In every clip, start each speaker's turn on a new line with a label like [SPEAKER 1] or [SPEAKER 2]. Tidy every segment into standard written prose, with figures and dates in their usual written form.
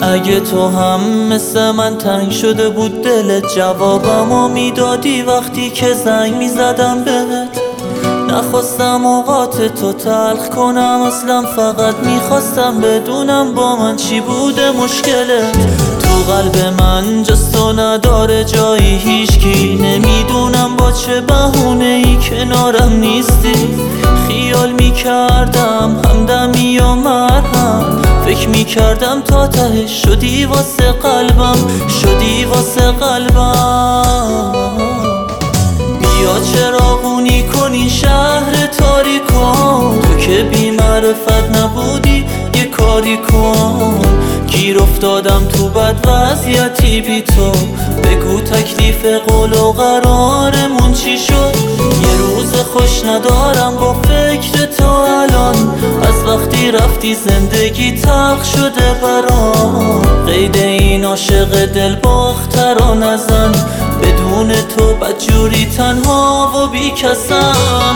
[SPEAKER 1] اگه تو هم مثل من تنگ شده بود دلت، جوابمو میدادی وقتی که زنگ میزدم بهت. نخواستم اوقات تو تلخ کنم اصلا، فقط میخواستم بدونم با من چی بوده مشکلت. تو قلب من جز تو نداره جایی هیچکی، نمیدونم با چه بهونه ای کنارم نیستی. خیال میکردم همدمی و مرهم، فکر میکردم تا تهش شدی واسه قلبم، شدی واسه قلبم. بیا چراغونی کنی شهر تاریکم، تو که بی معرفت نبودی یه کاری کن. گیر افتادم تو بد وضعیتی بی تو، بگو تکلیف قول و قرارمون چی شد. یه روز خوش ندارم با فکر تو الان، از وقتی رفتی زندگی تلخ شده برام. قید این عاشق دل باختر رو نزن، بدون تو بدجوری تنها و بی کسم.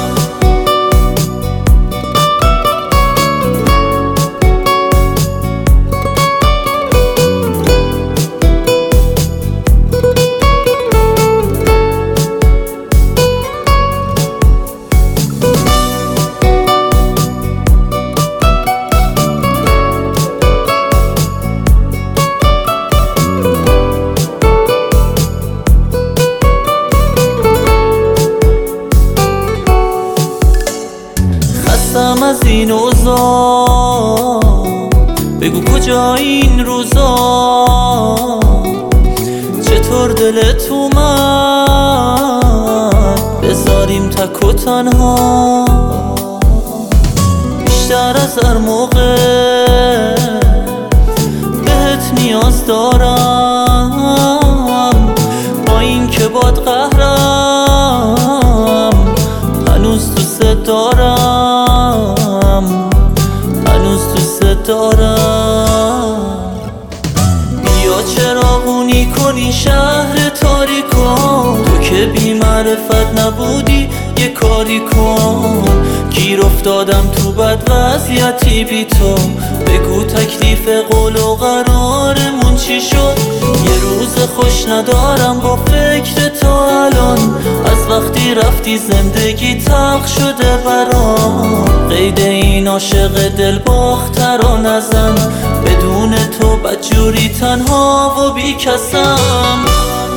[SPEAKER 1] از این اوضاع بگو کجا این روزا، چطور دلت اومد بذاریم تک و تنها. بیشتر از هر موقع بهت نیاز دارم، با این که باد قهرم هنوز دوست دارم، هنوز دوست دارم. بیا چراغونی کنی شهر تاریکم، تو که بی معرفت نبودی یه کاری کن. گیر افتادم تو بد وضعیتی بی تو، بگو تکلیف قول و قرارمون چی شد. یه روز خوش ندارم با فکر تو الان، از وقتی رفتی زندگی تلخ شده برام. قید این عاشق دل باختر رو نزن، بدون تو بدجوری تنها و بی کسم.